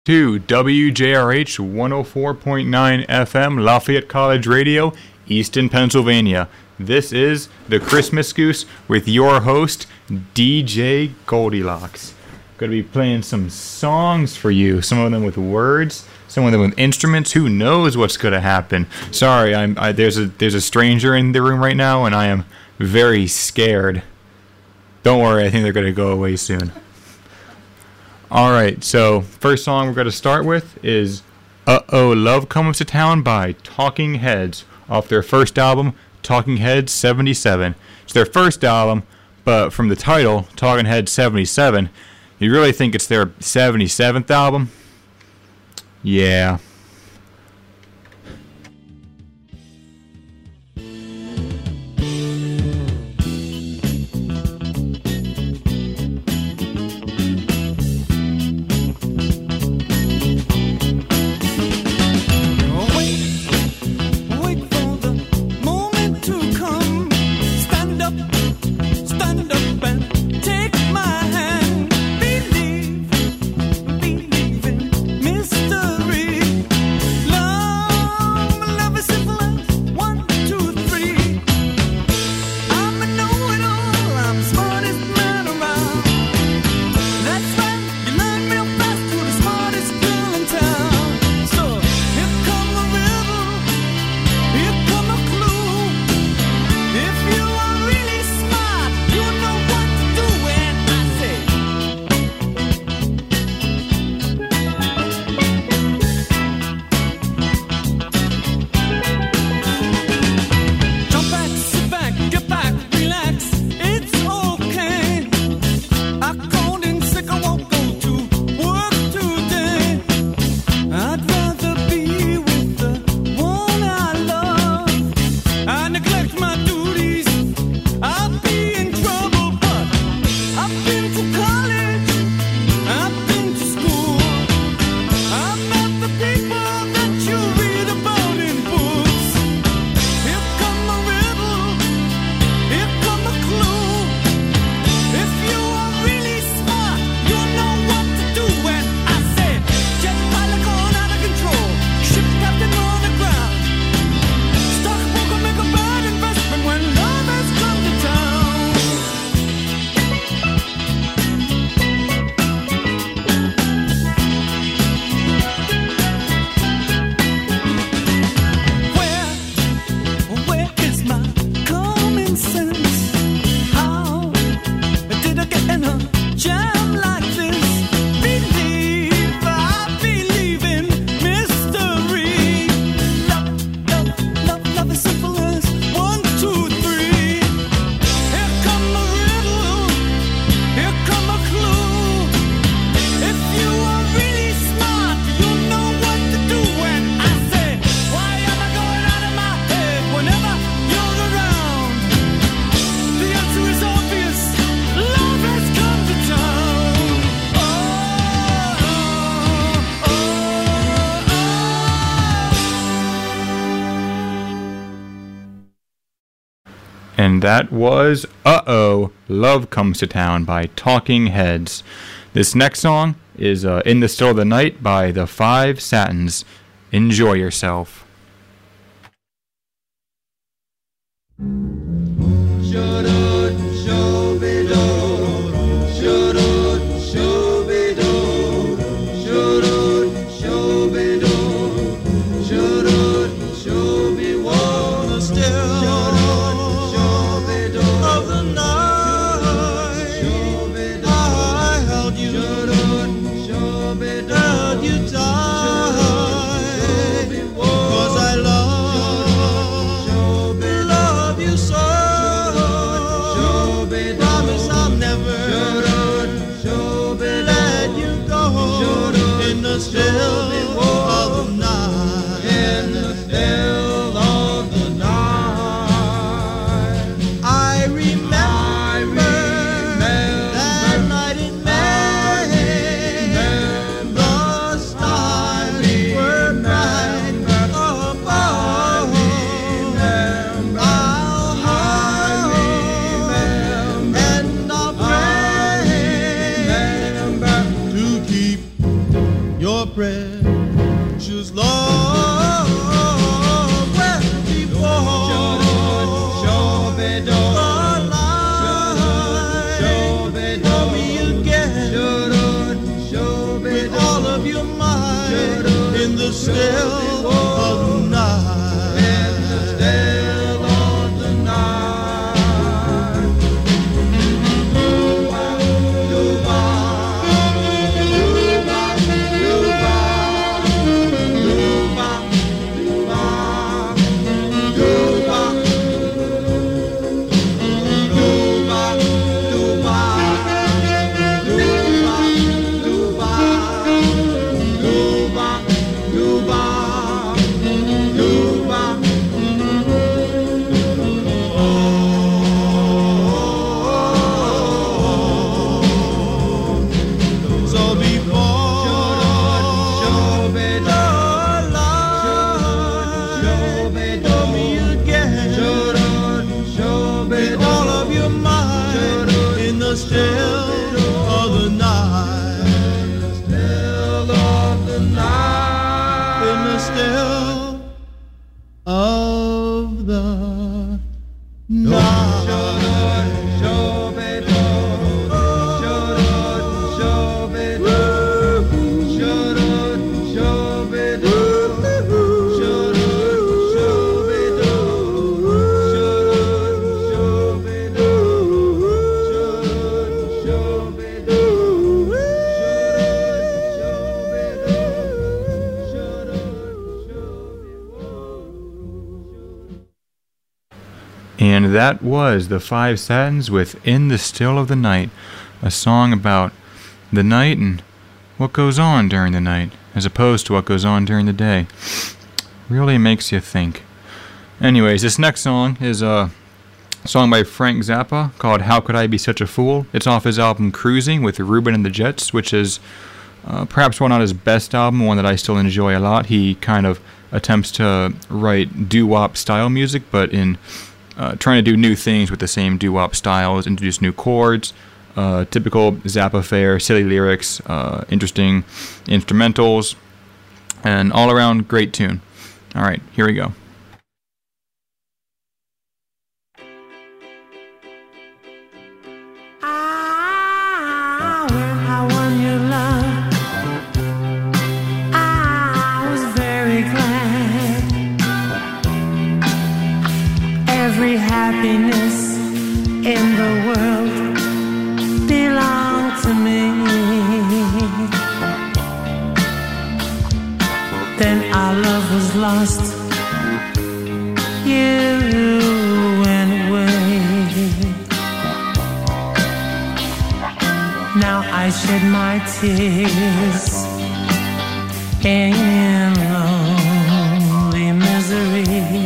to WJRH 104.9 FM, Lafayette College Radio, Easton, Pennsylvania. This is the Christmas Goose with your host, DJ Goldilocks. Going to be playing some songs for you, some of them with words, some of them with instruments. Who knows what's going to happen? Sorry, there's a stranger in the room right now, and I am very scared. Don't worry, I think they're going to go away soon. Alright, so first song we're going to start with is Uh-Oh, Love Comes to Town by Talking Heads off their first album, Talking Heads 77. It's their first album, but from the title, Talking Heads 77, you really think it's their 77th album? Yeah. And that was Uh-Oh, Love Comes to Town by Talking Heads. This next song is In the Still of the Night by the Five Satins. Enjoy yourself. That night in May, the starry precious love. Well, before all of your might in the still of the night. In the still of the night. Do-ba, do-ba, do-ba, do-ba, do-ba, do-ba, do-ba, do-ba, And that was the Five Satins with In the Still of the Night, a song about the night and what goes on during the night, as opposed to what goes on during the day. Really makes you think. Anyways, this next song is a song by Frank Zappa called How Could I Be Such a Fool? It's off his album Cruising with Ruben and the Jets, which is perhaps one not his best album, one that I still enjoy a lot. He kind of attempts to write doo-wop style music, but in trying to do new things with the same doo-wop styles, introduce new chords, typical Zappa fare, silly lyrics, interesting instrumentals, and all around great tune. All right, here we go. Happiness in the world belonged to me. Then our love was lost. You went away. Now I shed my tears in lonely misery.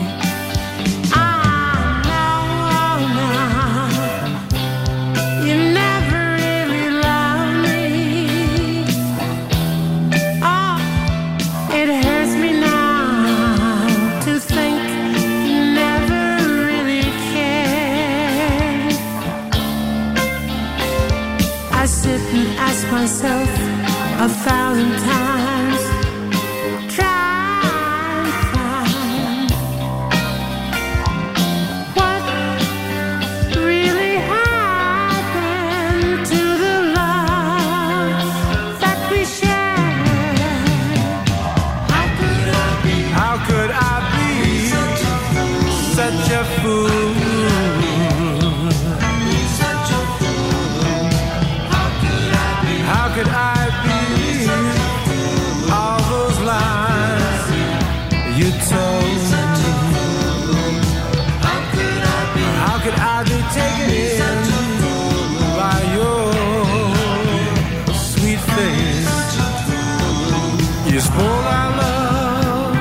Myself 1,000 times, try and find what really happened to the love that we shared. How could I be such a fool? How could I believe all those lies you told me? How could I be taken in by your sweet face? You spoiled our love.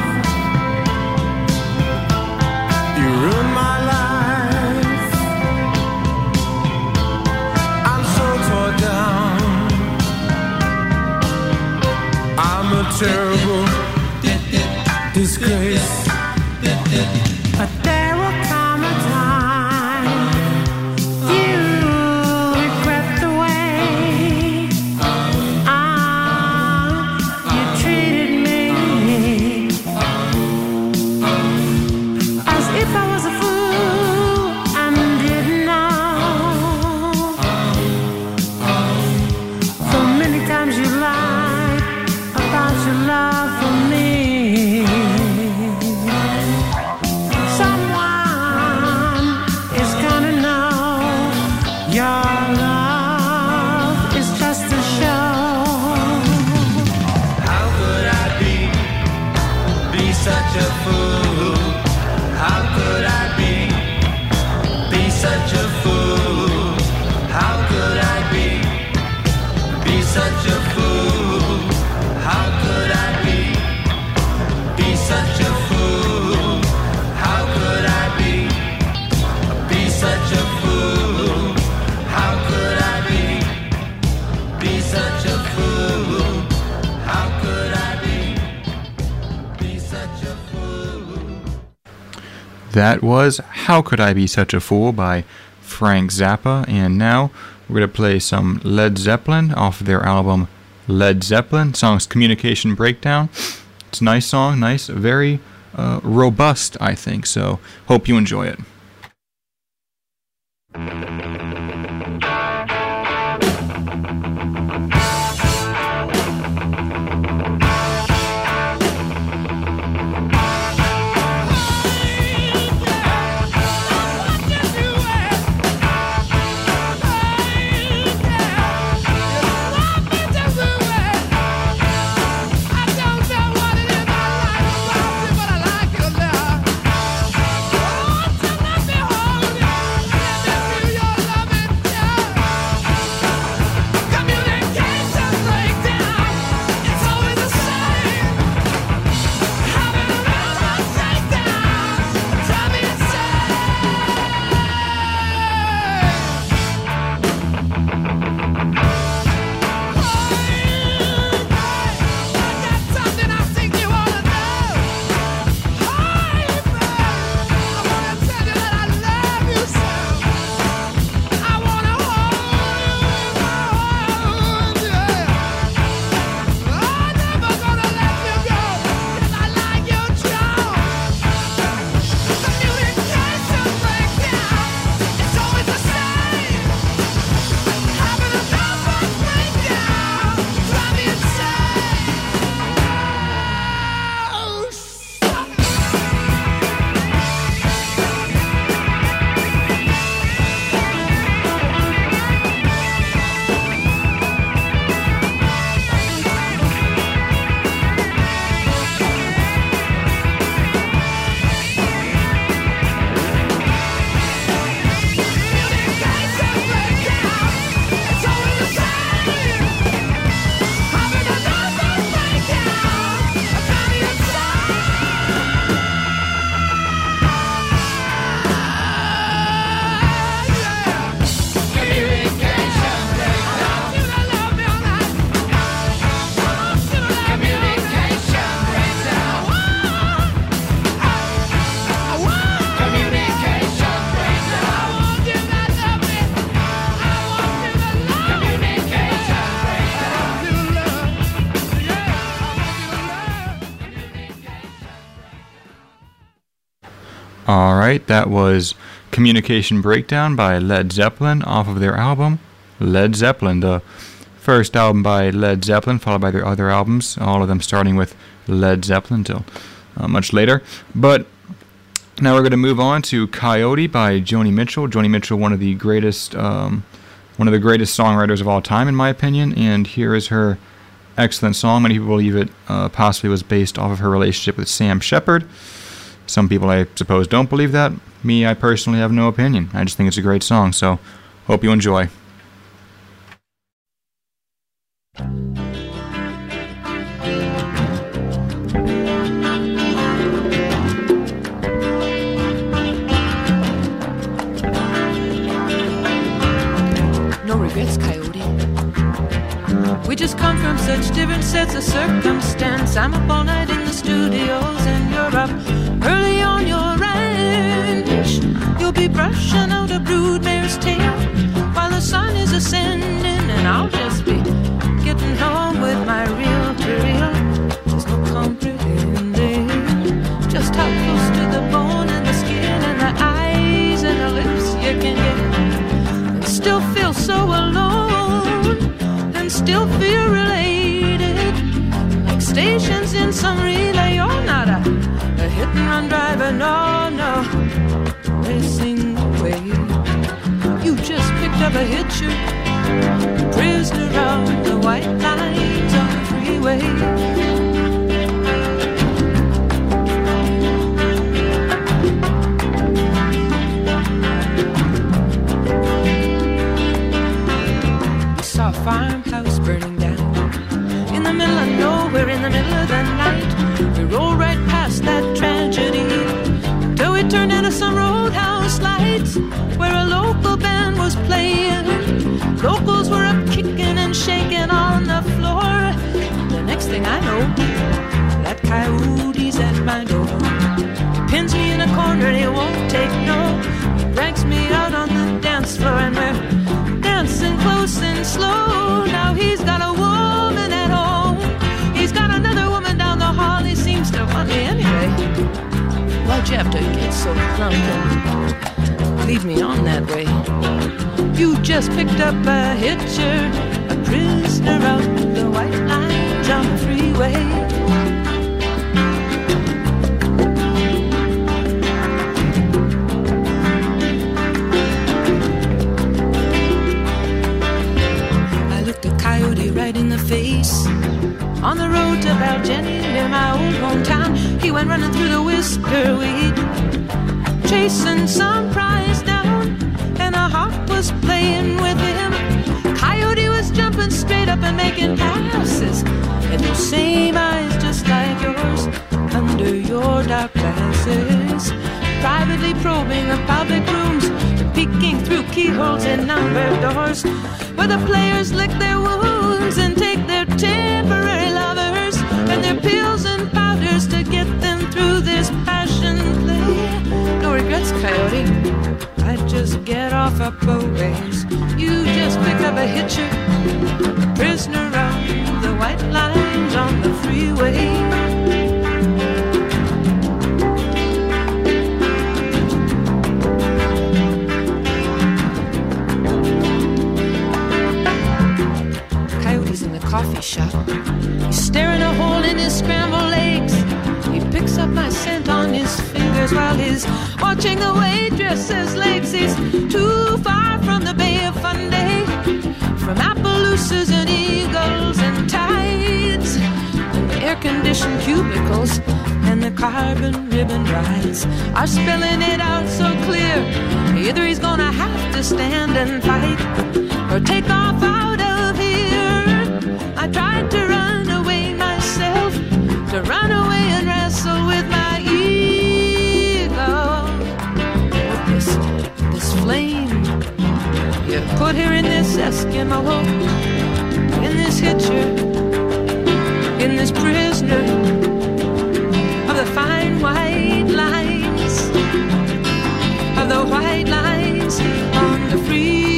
You ruined my life. I'm so torn down. I'm a terrible disgrace. But there will come a time you regret the way you treated such a fool? How could I be such a fool? How could I be such a fool? How could I be such a fool? How could I be such a fool? How could I be such a fool? How could I be such a fool? That was How Could I Be Such a Fool by Frank Zappa, and now we're going to play some Led Zeppelin off of their album Led Zeppelin. The song's Communication Breakdown. It's a nice song, nice, very robust, I think, so hope you enjoy it. Alright, that was Communication Breakdown by Led Zeppelin off of their album Led Zeppelin, the first album by Led Zeppelin, followed by their other albums, all of them starting with Led Zeppelin until much later. But now we're going to move on to Coyote by Joni Mitchell. Joni Mitchell, one of the greatest songwriters of all time, in my opinion, and here is her excellent song. Many people believe it possibly was based off of her relationship with Sam Shepard. Some people, I suppose, don't believe that. Me, I personally have no opinion. I just think it's a great song, so hope you enjoy. No regrets, Coyote. We just come from such different sets of circumstance. I'm up all night in the studios and you're up early on your ranch. You'll be brushing out a broodmare's tail while the sun is ascending, and I'll just be getting home with my reel-to-reel. There's no comprehending just how close to the bone and the skin and the eyes and the lips you can get, and still feel so alone, and still feel related, like stations in some relay. You're not a hit-and-run driver, no, racing away. You just picked up a hitcher, prisoner of the white lines on the freeway. the night. We rolled right past that tragedy till we turned into some roadhouse lights where a local band was playing. Locals were up kicking and shaking on the floor. The next thing I know, that coyote's at my door. He pins me in a corner and he won't take no. He drags me out on the dance floor and we're dancing close and slow. Now he's got a woman at home. He's got another woman down the hall. He seems to want me anyway. Why'd you have to get so drunk and leave me on that way? You just picked up a hitcher, a prisoner out the white lines on the freeway. I looked a coyote right in the face on the road to Valgenny near my old hometown. He went running through the whisker weed, chasing some prize down, and a hawk was playing with him. Coyote was jumping straight up and making passes, and those same eyes just like yours under your dark glasses, privately probing the public rooms, peeking through keyholes in numbered doors, where the players lick their wounds and take their temporary lovers and their pills and powders to get them through this passion play. No regrets, Coyote, I'd just get off up a ways. You just picked up a hitcher, a prisoner on the white lines on the freeway. Coffee shop. He's staring a hole in his scrambled eggs. He picks up my scent on his fingers while he's watching the waitress's legs. He's too far from the Bay of Fundy, from Appaloosas and eagles and tides, and the air-conditioned cubicles and the carbon ribbon rides are spelling it out so clear. Either he's gonna have to stand and fight or take off out of here. I tried to run away myself, to run away and wrestle with my ego. With this flame you put here in this Eskimo, in this hitcher, in this prisoner of the fine white lines, of the white lines on the freeway.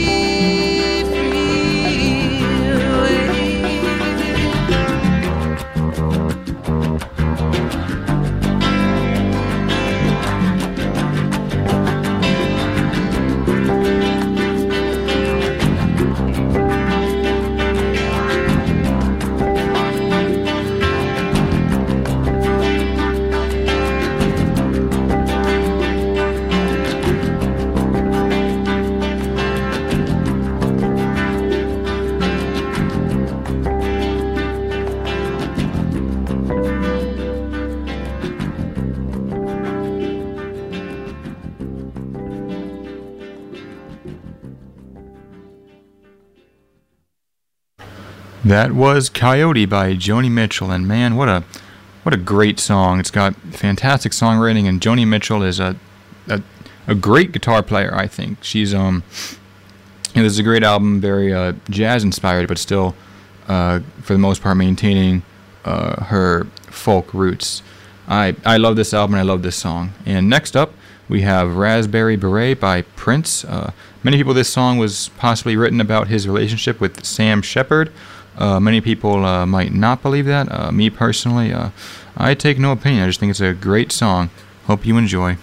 That was Coyote by Joni Mitchell, and man, what a great song. It's got fantastic songwriting, and Joni Mitchell is a great guitar player, I think. She's this is a great album, very jazz inspired, but still for the most part maintaining her folk roots. I love this album and I love this song. And next up we have Raspberry Beret by Prince. Many people, this song was possibly written about his relationship with Sam Shepard. Many people might not believe that. Me personally, I take no opinion. I just think it's a great song. Hope you enjoy.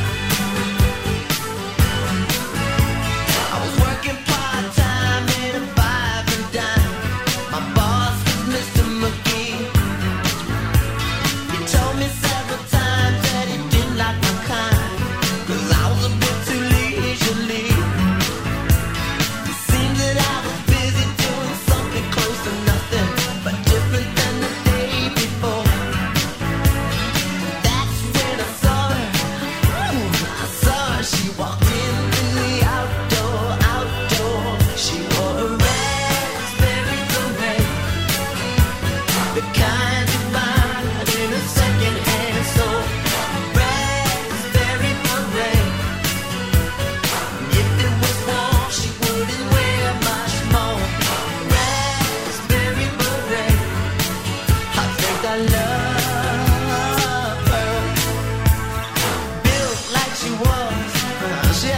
I was working part-time in a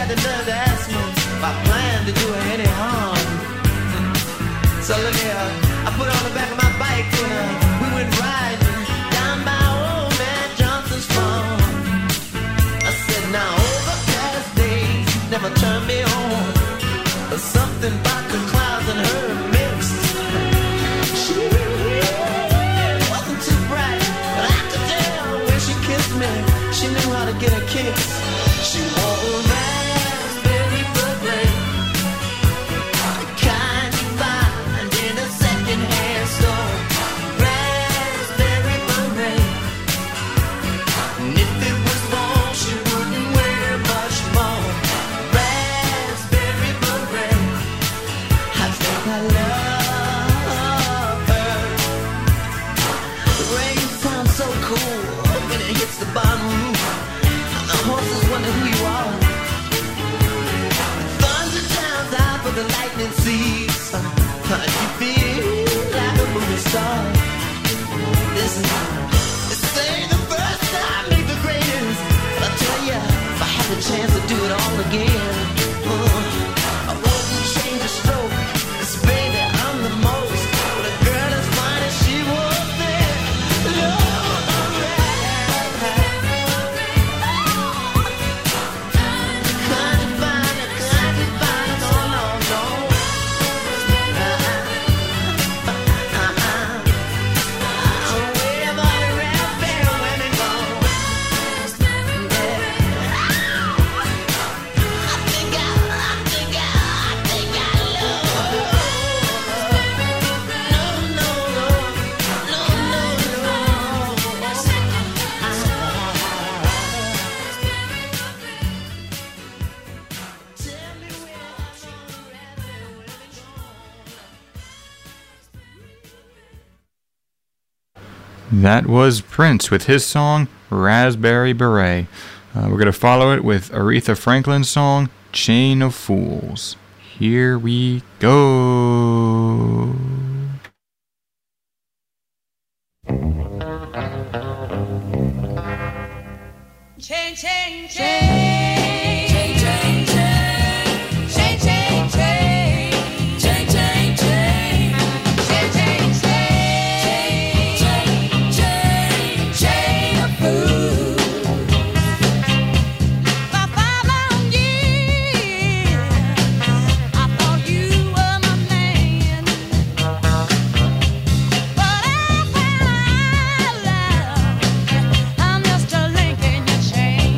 the nerve to ask me if I plan to do her any harm. So look here, I put her on the back of my bike and we went riding down by old man Johnson's farm. I said, now overcast days never turn me on. There's something about the clouds and her mixed. She wasn't too bright, but I could tell when she kissed me, she knew how to get a kiss. She wore a raspberry beret, the kind you find in a second-hand store. Raspberry beret, and if it was wrong, she wouldn't wear much more. Raspberry beret, I think I love her. The rain sounds so cool when it hits the bottom roof. The horses wonder who you are. Thunder drowns out for the lightning seas. You feel like a movie star. This ain't the first time, ain't the greatest. But I tell ya, if I had the chance to do it all again, I wouldn't change a stroke. 'Cause baby, I'm the most. But a girl as fine as she was there. That was Prince with his song Raspberry Beret. We're going to follow it with Aretha Franklin's song Chain of Fools. Here we go. Chain, chain, chain. Chain, chain, chain. Chain, chain, chain. Chain, chain, chain. Chain, chain, chain. Chain of fools. For 5 long years, I thought you were my man. But I found love. I'm just a link in your chain.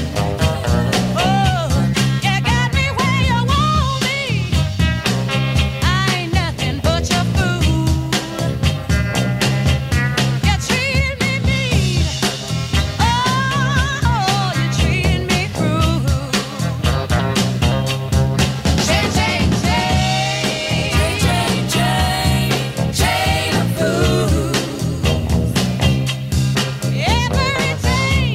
Oh, you got me where you want me. I ain't nothing but your fool. You treat me mean. Oh, you treat me cruel. Chain, chain, chain. Chain, chain, chain. Chain of fools. Every chain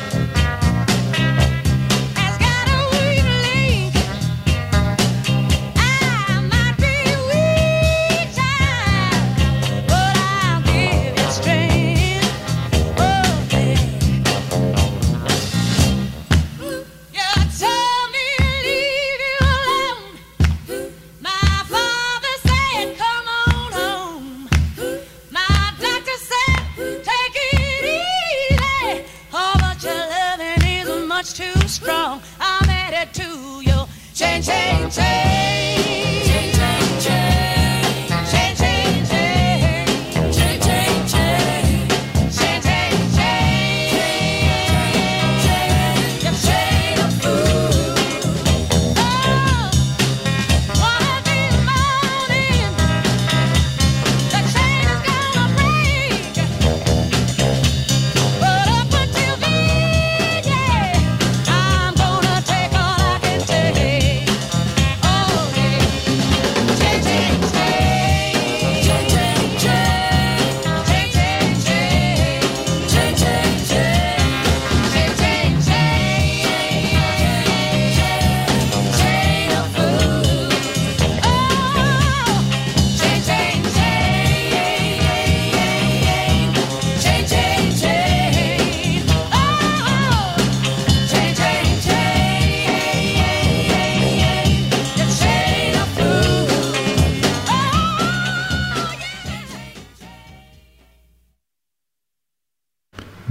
has got a weak link. I might be weak, child, but I'll give you strength. Oh, baby. You told me to leave you alone. My father said, come on home. My doctor said, take it easy. Oh, but your loving is much too strong. I'm headed to your chain, chain, chain. Chain, chain, chain. Chain, chain, chain. Chain, chain, chain. Chain, chain, chain. Your chain of fools. Oh, one of these mornings, the chain is gonna break. But up until then, yeah, I'm gonna take all I can take. Oh,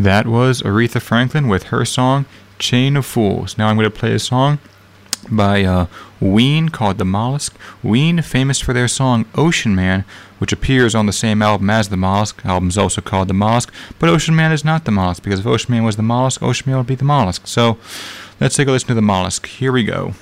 That was Aretha Franklin with her song, Chain of Fools. Now I'm going to play a song by Ween called The Mollusk. Ween, famous for their song Ocean Man, which appears on the same album as The Mollusk. The album's also called The Mollusk, but Ocean Man is not The Mollusk, because if Ocean Man was The Mollusk, Ocean Man would be The Mollusk. So let's take a listen to The Mollusk. Here we go.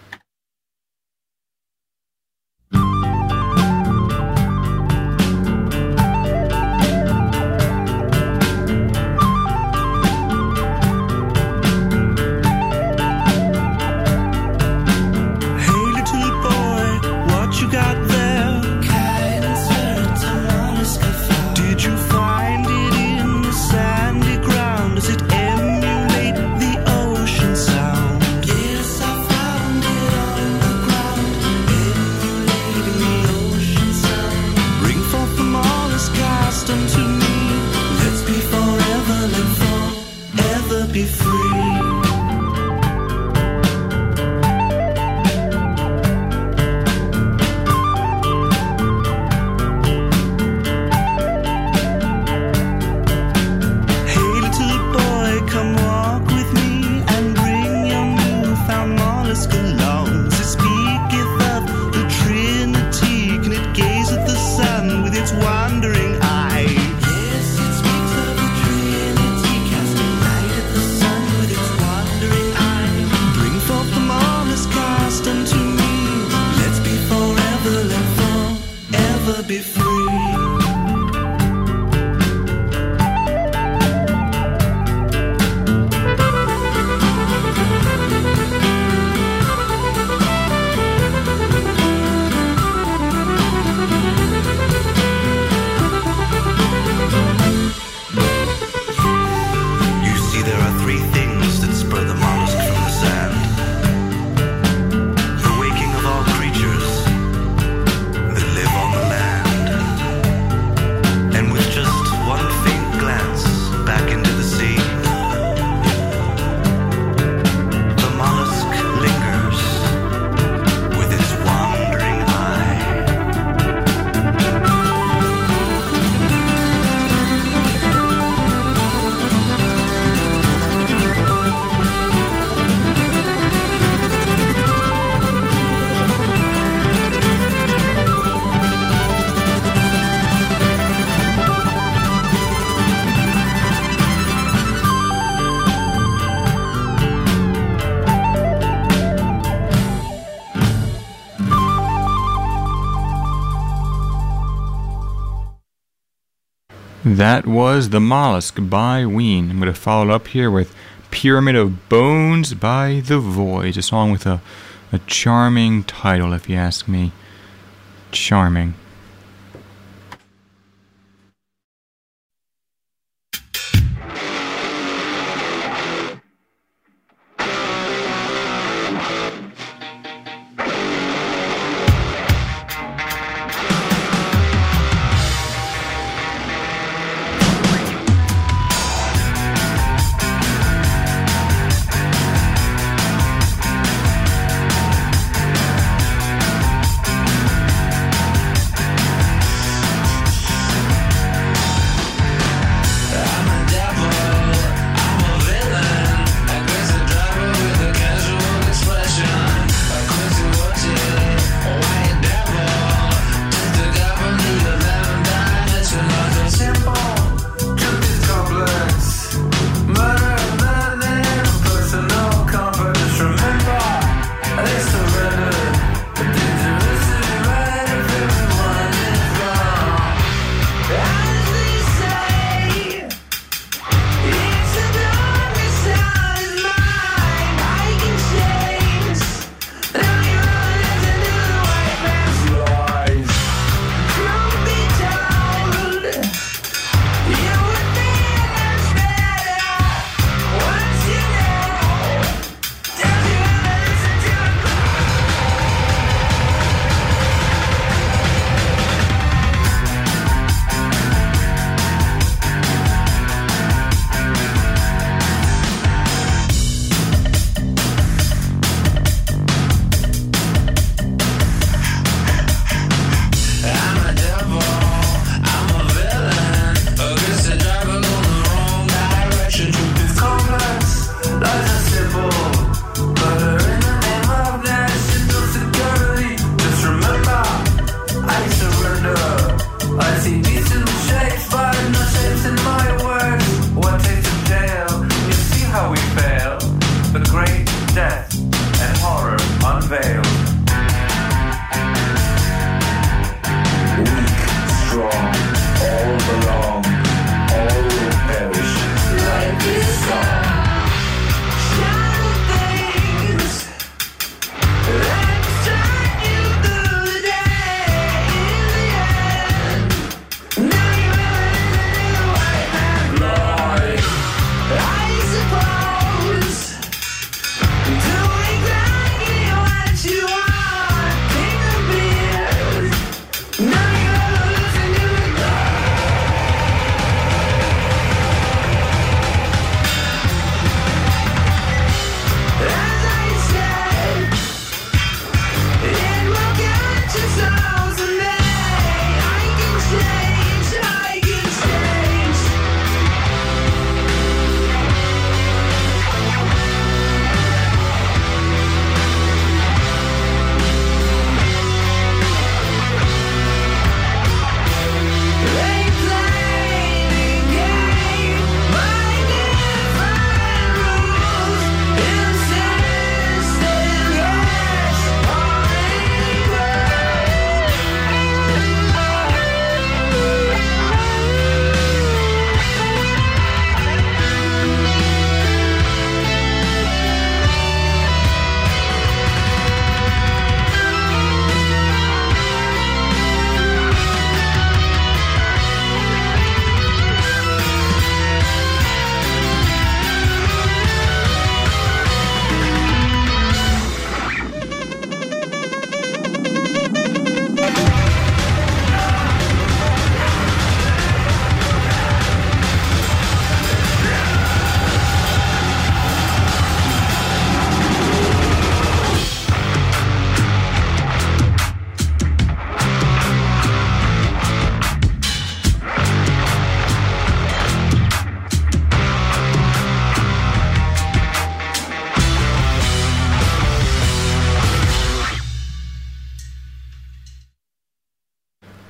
That was The Mollusk by Ween. I'm going to follow up here with Pyramid of Bones by The Voids, a song with a charming title, if you ask me. Charming.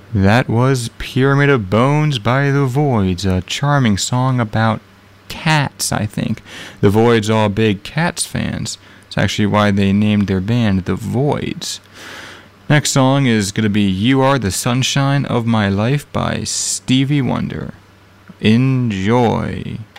That was Pyramid of Bones by The Voids, a charming song about cats, I think. The Voids all big Cats fans. It's actually why they named their band The Voids. Next song is going to be You Are the Sunshine of My Life by Stevie Wonder. Enjoy.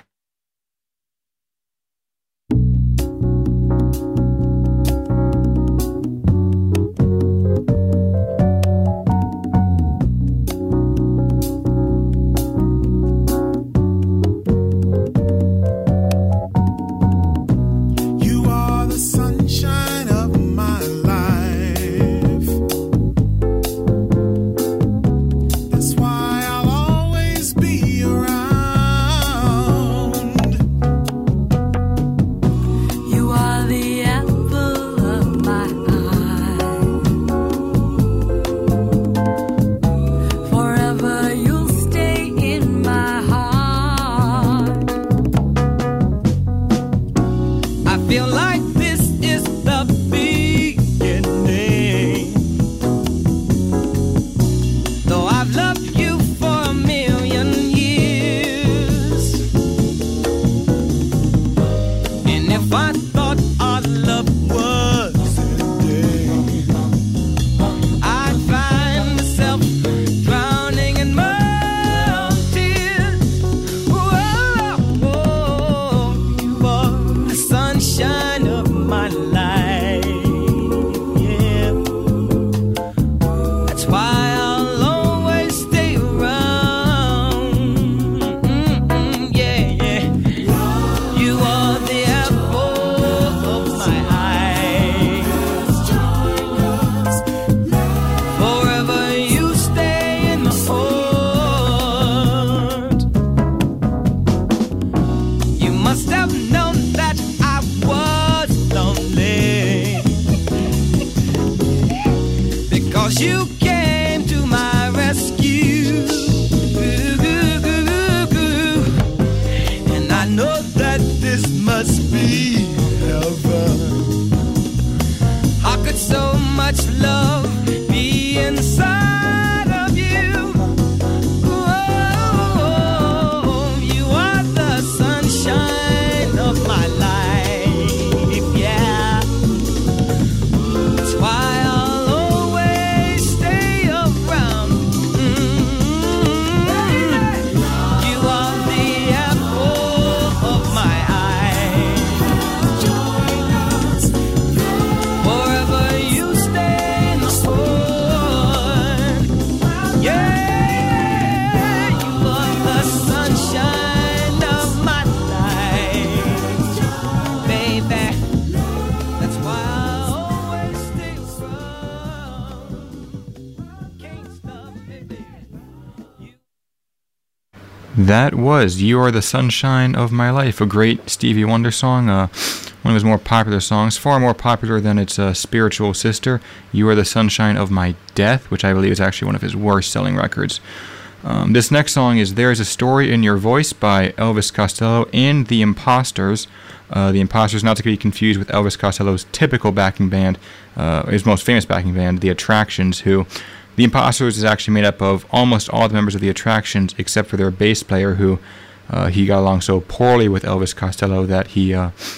That was You Are the Sunshine of My Life, a great Stevie Wonder song, one of his more popular songs, far more popular than its spiritual sister, You Are the Sunshine of My Death, which I believe is actually one of his worst-selling records. This next song is There's a Story in Your Voice by Elvis Costello and The Imposters. The Imposters, not to be confused with Elvis Costello's typical backing band, his most famous backing band, The Attractions, who... The Imposters is actually made up of almost all the members of The Attractions except for their bass player, who he got along so poorly with Elvis Costello that he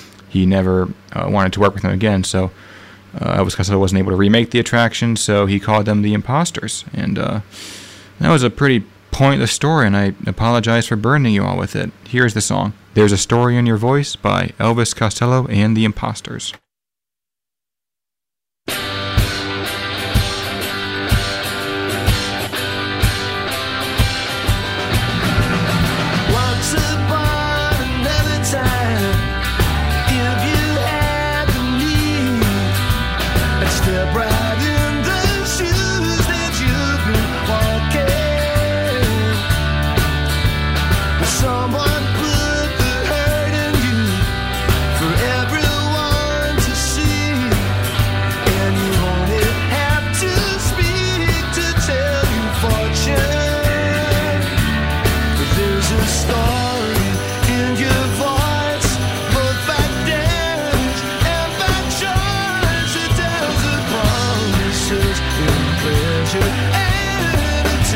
never wanted to work with him again. So Elvis Costello wasn't able to remake The Attractions, so he called them The Imposters. And that was a pretty pointless story, and I apologize for burdening you all with it. Here's the song, There's a Story in Your Voice by Elvis Costello and The Imposters. At a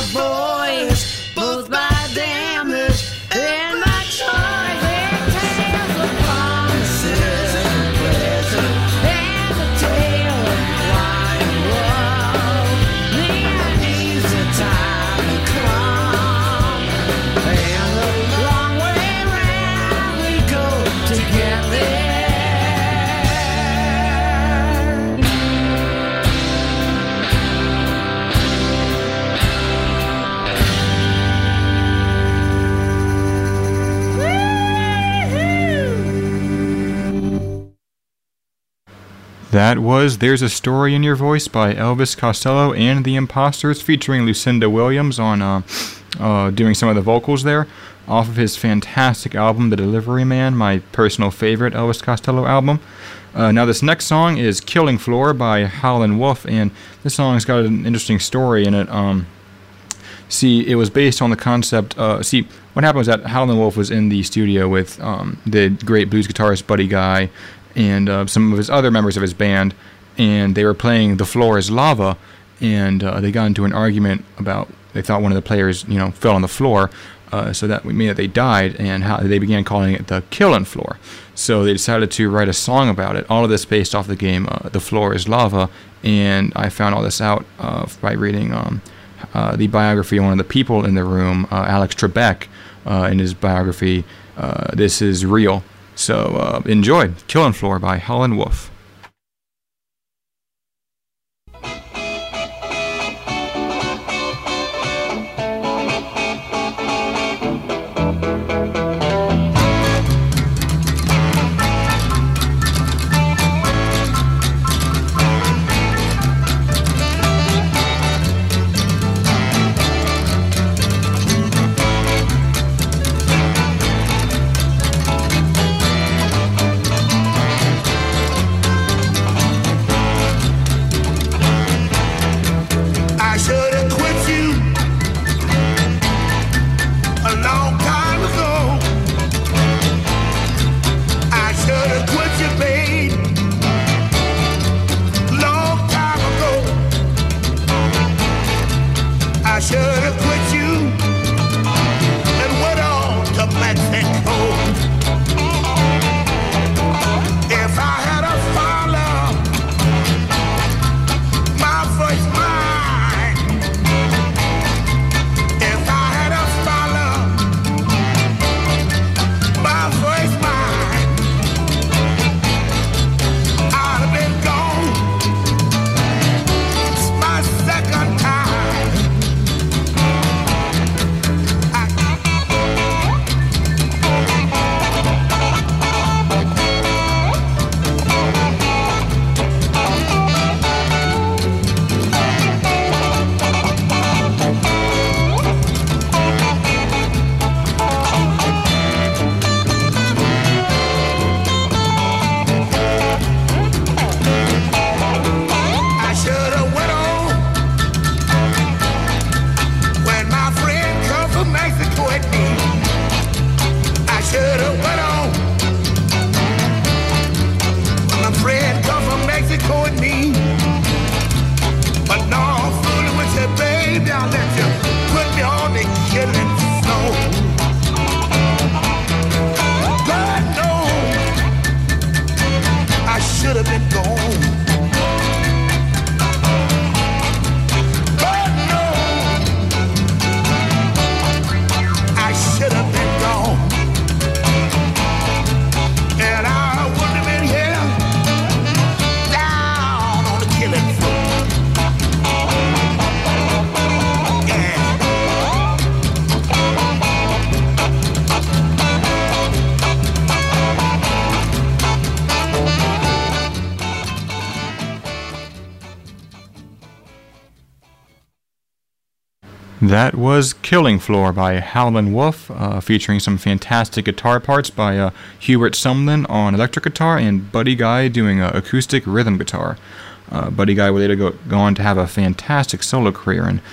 voice, both by damners and by choice. Their tales of promises and pleasure, and the tale of blind love. There needs a time to come, and the long way round we go to get there. That was There's a Story in Your Voice by Elvis Costello and the Imposters, featuring Lucinda Williams on doing some of the vocals there, off of his fantastic album, The Delivery Man, my personal favorite Elvis Costello album. Now this next song is Killing Floor by Howlin' Wolf, and this song's got an interesting story in it. It was based on the concept. What happened was that Howlin' Wolf was in the studio with the great blues guitarist Buddy Guy and some of his other members of his band, and they were playing The Floor is Lava, and they got into an argument about, they thought one of the players, fell on the floor, so that would mean that they died, and how they began calling it the Killin' Floor. So they decided to write a song about it. All of this based off the game The Floor is Lava, and I found all this out by reading the biography of one of the people in the room, Alex Trebek, in his biography, This Is Real. So enjoy Killin' Floor by Howlin' Wolf. That was Killing Floor by Howlin' Wolf, featuring some fantastic guitar parts by Hubert Sumlin on electric guitar and Buddy Guy doing acoustic rhythm guitar. Buddy Guy would later go on to have a fantastic solo career, and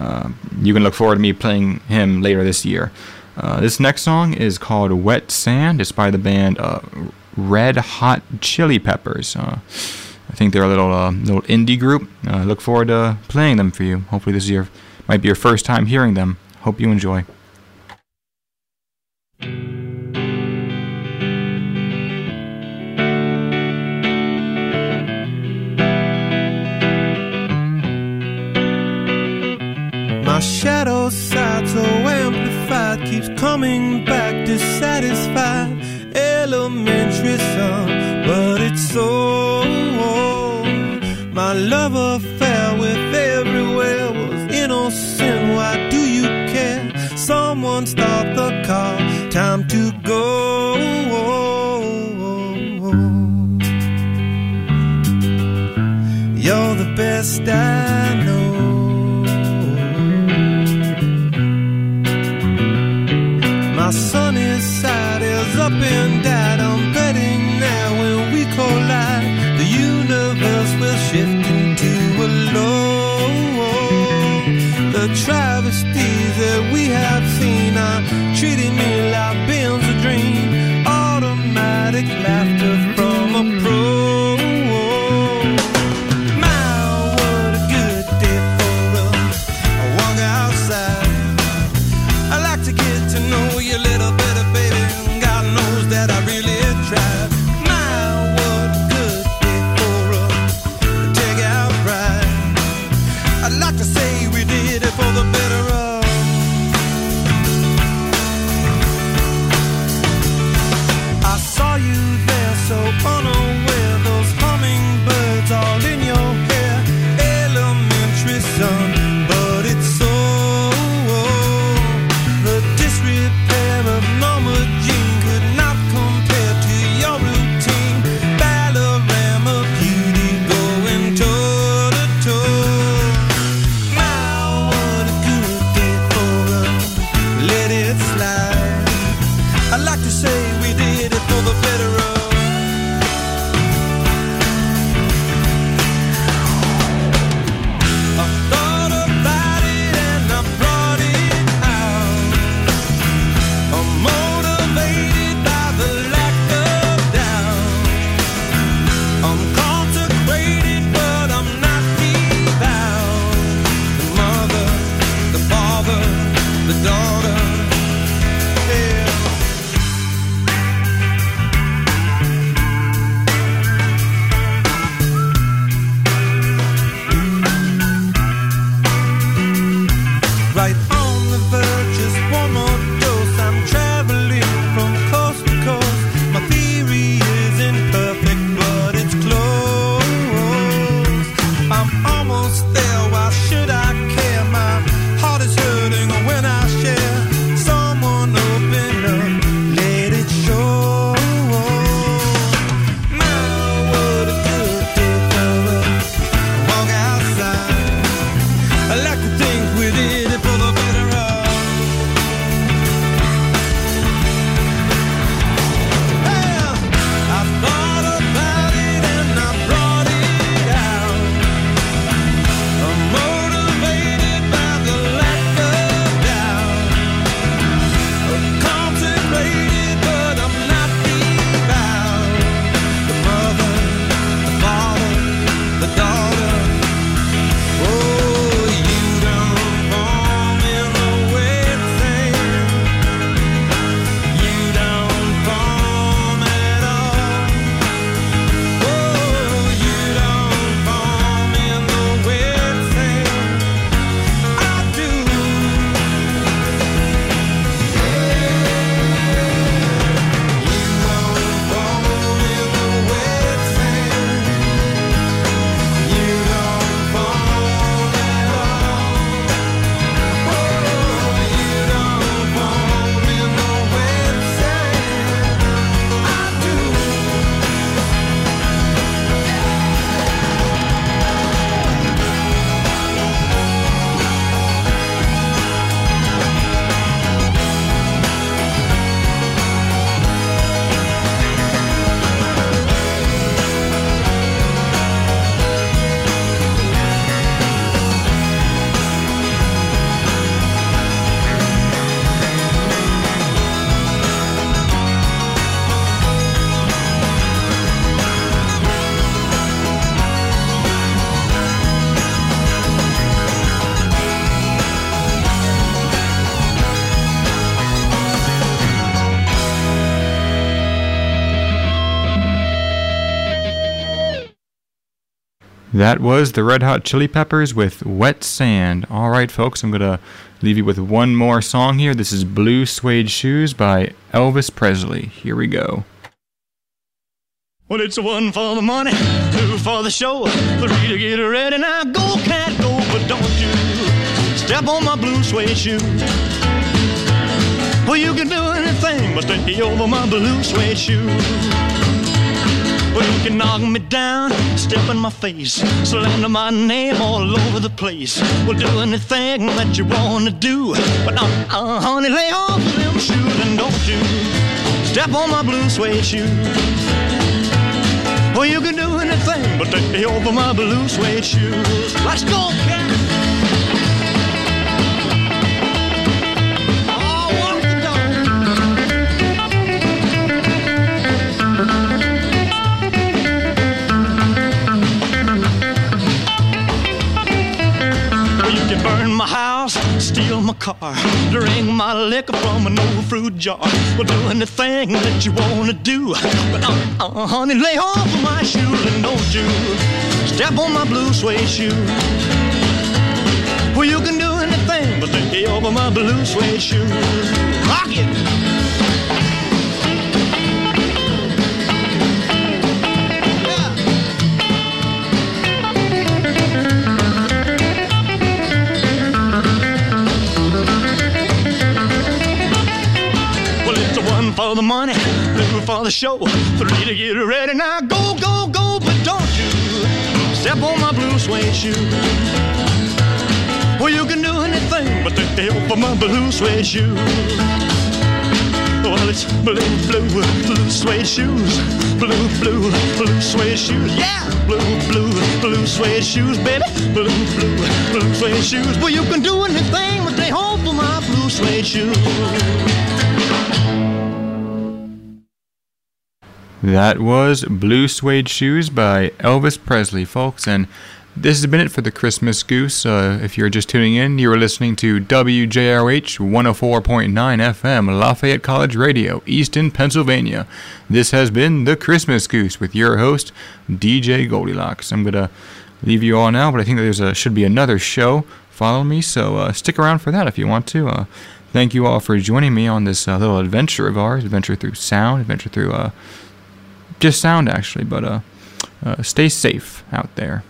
you can look forward to me playing him later this year. This next song is called Wet Sand. It's by the band Red Hot Chili Peppers. I think they're a little indie group. Look forward to playing them for you. Hopefully this is Might be your first time hearing them. Hope you enjoy. My shadow side so amplified keeps coming back dissatisfied. Elementary son, but it's so. My love affair with everywhere was innocent. Why do you care? Someone stop the car. Time to go. You're the best I know. My sunny side is up and died. I'm betting now when we collide, the universe will shift into a low. The travesties that we have seen are treating me like being's a dream. Automatic laughter from a pro. My, what a good day for a walk outside. I like to get to know you a little better, baby. God knows that I really tried. My, what a good day for a take-out ride. I'd like to say we did it for the better of. I saw you there so unaware. Those hummingbirds all in your hair. Elementary son, but it's so. The disrepair of Norma Jean could not compare to your routine. Ballerama beauty going toe to toe. My, what a good day for a let it slide. I'd like to say we did it for the better of. I thought about it and I brought it out. I'm motivated by the lack of doubt. I'm consecrated, but I'm not devout. The mother, the father, the daughter. Yeah. Right on the verge, just one more dose. I'm traveling from coast to coast. My theory isn't perfect, but it's close. I'm almost there, why should I care? My heart is hurting when I share. Someone open up, let it show. My, what a good day for a walk outside. I like to think we did it for the better. That was the Red Hot Chili Peppers with Wet Sand. All right, folks, I'm going to leave you with one more song here. This is Blue Suede Shoes by Elvis Presley. Here we go. Well, it's one for the money, two for the show, three to get ready. Now go, cat, go, but don't you step on my blue suede shoe. Well, you can do anything but stay over my blue suede shoe. Well, you can knock me down, step in my face, slander my name all over the place. Well, do anything that you want to do, but honey, lay off them shoes and don't you step on my blue suede shoe. Well, you can do anything but stay over my blue suede shoes. Let's go, cat! Burn my house, steal my car, drink my liquor from an old fruit jar. Well, do anything that you wanna do, but honey, lay off of my shoes and don't you step on my blue suede shoe. Well, you can do anything but lay over my blue suede shoes. Rock it! For the money, two for the show, three to get ready. Now go, go, go, but don't you step on my blue suede shoe. Well, you can do anything but stay over my blue suede shoe. Well, it's blue, blue, blue suede shoes, blue, blue, blue suede shoes. Yeah, blue, blue, blue suede shoes, baby, blue, blue, blue suede shoes. Well, you can do anything but stay home for my blue suede shoes. That was Blue Suede Shoes by Elvis Presley, folks, and this has been it for the Christmas Goose. If you're just tuning in, you are listening to WJRH 104.9 FM, Lafayette College Radio, Easton, Pennsylvania. This has been the Christmas Goose with your host, DJ Goldilocks. I'm going to leave you all now, but I think there should be another show following me, so stick around for that if you want to. Thank you all for joining me on this little adventure of ours, adventure through sound, adventure through just sound, actually, but stay safe out there.